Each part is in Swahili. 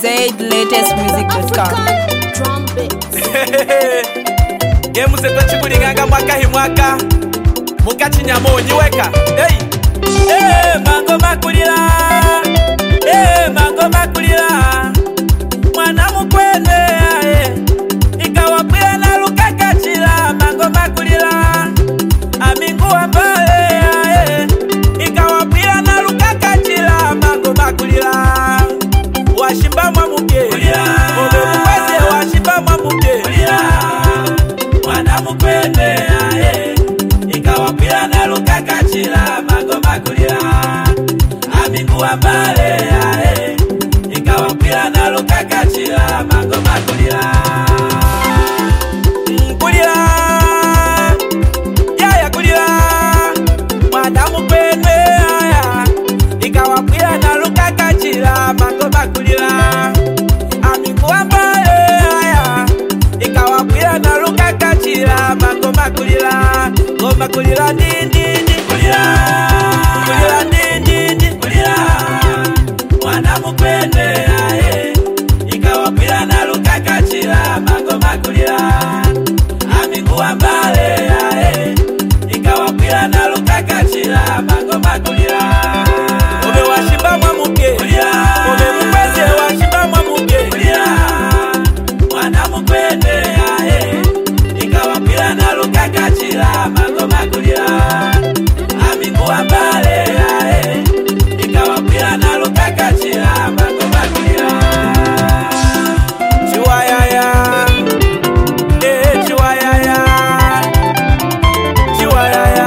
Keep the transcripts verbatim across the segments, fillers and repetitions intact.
Z latest music dot com. Game zetu chikuliganga mwaka hi mwaka mukachinyamo weka. Hey hey mango makulila, hey mango makulila, mwana mukwende aye ikawapia na lukakachila. Mango makulila amingu ambale aye ikawapia na lukakachila. Mango makulila washimba mwamuke obe mukweze, washimba mwamuke mwana mukwende aye ikawapia na lukakachila. Mango makulila amingu ambale aye ikawapia na lukakachila. Mango makulila kulila yaya kulila mwana mukwende aya ikawapia na lukakachila. Mango makulila amingu ambale aya ikawapia na lukakachila. Mango makulila ngoma kulila ndindi kulila kulila ndindi kulila mwana mukwende aye ikawapia na lukakachila. Mango makulila amingu ambale aye ikawapia na lukakachila. Mango makulila obe washimba mwamuke obe mukweze, washimba mwamuke mwana mukwende aye ikawapia na lukakachila. Mango makulila amingu ambale aye ikawapia na lukakachila. Mango makulila chiwayaya eh chiwayaya chiwayaya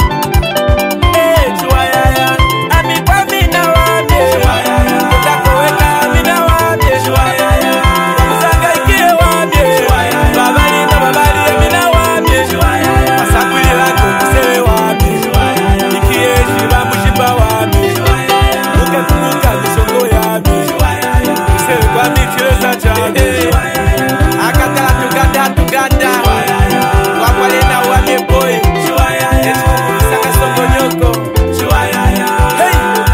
eh chiwayaya amikwa mina wame chiwayaya utakoweka mina wame chiwayaya usangaikie wame chiwayaya babali na babali mina wame chiwayaya asakulila kumsewe wame chiwayaya ikieshi bamushimba wame chiwayaya ukakumbuka misongo yame chiwayaya usewe kwa michileza chame akatala tuganda tuganda wakwalena wame boy chiwayaya esikukumisa songo nyoko chiwayaya hey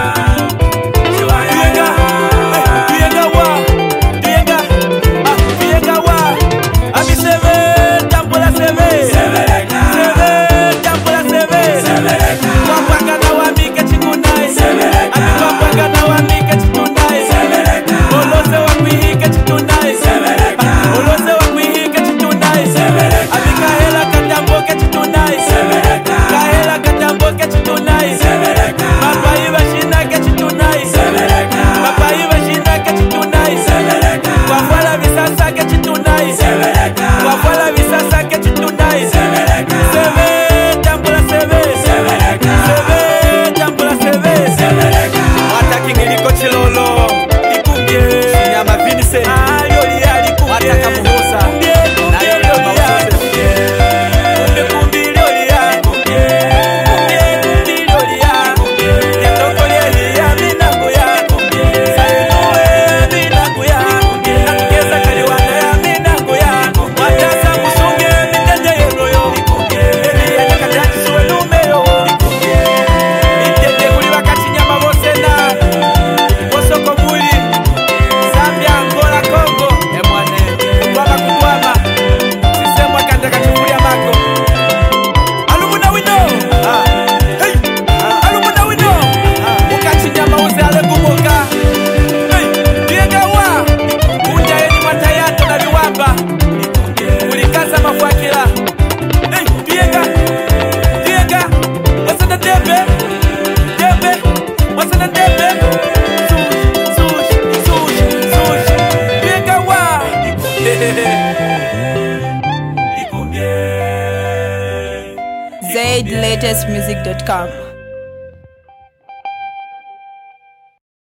chiwayaya tuyenga wa tuyenga ah tuyenga wa abiseve tambula seve severeka seve tambula seve severeka wapanga na wamike chikunai severeka amikwapanga na wamike chikunai severeka olose wakuihike chikunai severeka olose wakuihike chikunai severeka abikahela katamboke chikunai severeka kahela katamboke chikunai severeka mapai bashinake chikunai severeka mapai bashinake chikunai severeka wafala visasa ke chikunai severeka wafala visasa ke chikunai severeka seve tambula seve severeka seve tambula seve severeka wataki ngiliko chilolo ikumbye nyama vinise ayoli ali kumbye wataka muhosa na yolo mawose kumbye kumbye yoli ya kumbye kumbye yoli ya kumbye yetokole ya minango ya kumbye sayewe minango ya kumbye nakugeza kali wana ya minango ya kumbye watasa musunge mitende yeno yo kumbye eliye nakatati suwe numero kumbye mitende kuli wakati nyama bose na bosoko muli Zambia, Angola, Congo emwane kwama kukwama sisemwa kanda kachukulia mako alumuna wino ah hey alumuna wino ukachi nyama uze ale kuboka hey tienga wa unja yeni matayato na viwamba ulikaza mafwakila hey tienga tienga wasana tembe tembe wasana tembe sush sush sush tienga wa Z latest music dot com.